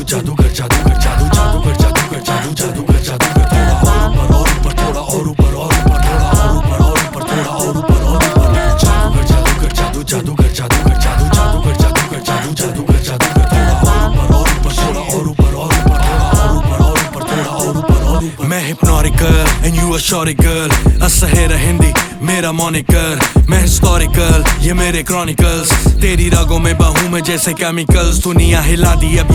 जादूगर जादूगर जादू जादूगर जादूगर जादू जादूगर जादूगर थोड़ा और ऊपर और ऊपर थोड़ा और ऊपर और ऊपर थोड़ा और ऊपर और ऊपर जादूगर जादूगर जादू जादूगर जादूगर जादू जादूगर जादूगर जादू जादूगर जादूगर थोड़ा और ऊपर थोड़ा और ऊपर और ऊपर थोड़ा और ऊपर और ऊपर थोड़ा और ऊपर और ऊपर। मैं hypnotical and you a shorty girl, असहेरा Hindi मेरा मॉनिकर, मैं हिस्टोरिकल ये मेरे क्रॉनिकल्स, तेरी रागों में बहूं मैं जैसे केमिकल्स, दुनिया हिला दी अब